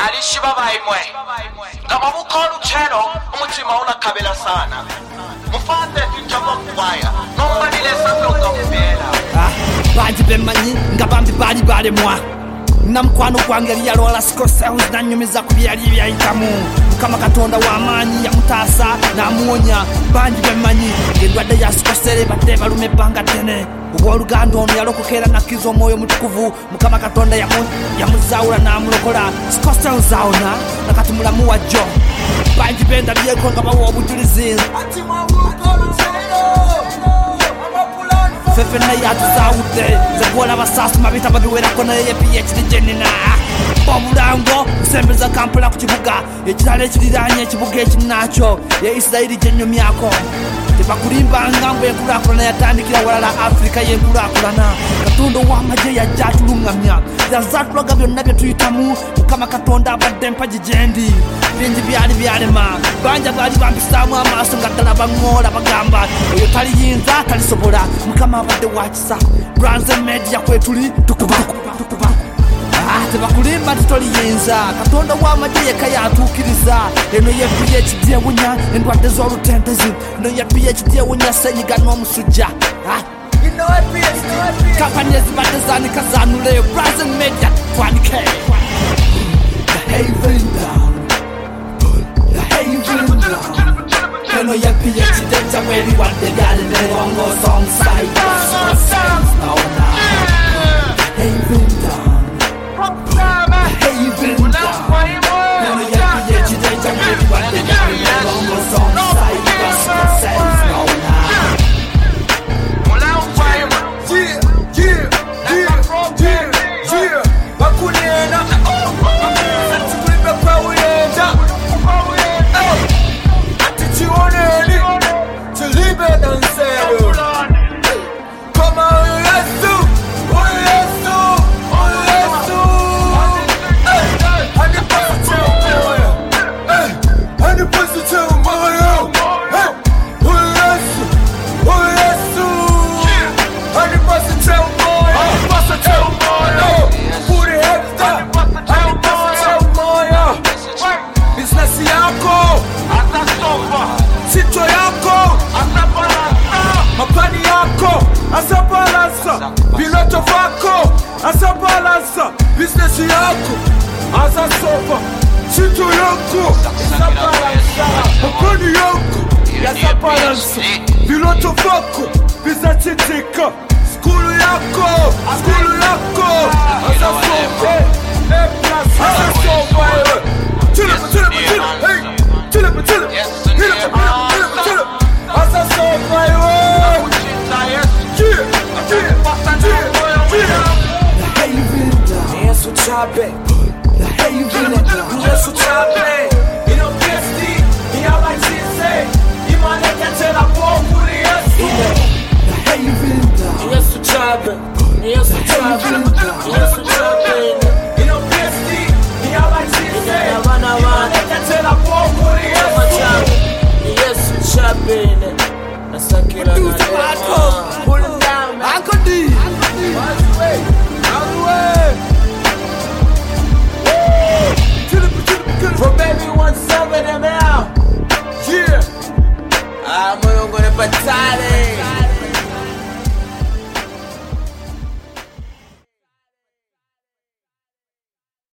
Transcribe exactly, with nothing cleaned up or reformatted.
Nalishibabaye mwe ngaba bukhona uthelo umutima unakhabela sana mufande injobo kwaya noma nilesafloka kuphela banji bemanyi ngabambi bali bale mwa namkwano kwange liyalola sikoseus nanyumiza kubyali byayitamu kama katonda w'amaanyi yamutaasa namuwonya banji bemanyi ng'endwadde ya sikosere badde balume ebbanga ddene obwoluganda ono yalokokera nakkiza omwoyo mutukuvu mukama katonda yamuzaawula n'amulokola sikoseus awona nakati mulamu wajjo banji bendabyeko nga bawa obujulizi fefe naye atuzawudde zegwola basaasu mabita babiwerako naye ye P H D jenina obulango kusembeza Kampala ku kibuga ekirala ekiriraanye ekibuga ekinakyo ye Isirairi gyenyumyako tebakulimbanga mbu enkulaakulana yatandikira walala Afrika y'enkulaakulana katonda ow'amagye yajja atulungamya yazatulaga byonna bye tuyitamu mukama katonda abadde mpagi gyendi bingi byali byalema banja baali bambisaamu amaaso nga ddala baŋŋoola bagamba oyo taliyinza talisobola mukama abadde wakisa branze media kwetuli tukuba tebakulimba titoliyinza katonda w'amagye yekka yatuukiriza eno ye P H D ewunya endwadde z'olutentezi eno ye P H D ewunya senyiga n'omusujja kampani ezibadde zaanika zaanule branze media twanike eno ye P H D teweri wadde lyali nerongo alongside naona haven down haven down eno ye P H D teweri wadde lyali nerongo alongside naona asabalansa piloto vako asabalansa business yako asasofa situ yako asabalansa mapani yako yasabalansa piloto vako bizachitika skulu yako skulu yako asasofa asasofa chilipa chilipa chilipa hey chilipa chilipa chilipa chilipa asasofa Yesu chape, Yesu chape, ino piesti, ina baitise, imane katela pokuri Yesu. Yesu chape, Yesu chape, Yesu chape, ino piesti, ina baitise, imane katela pokuri Yesu. Yesu chape, nasakira na pull it down, Uncle D. Out the way, out the way. From everyone seven M L. Yeah. I'm gonna go to Batale.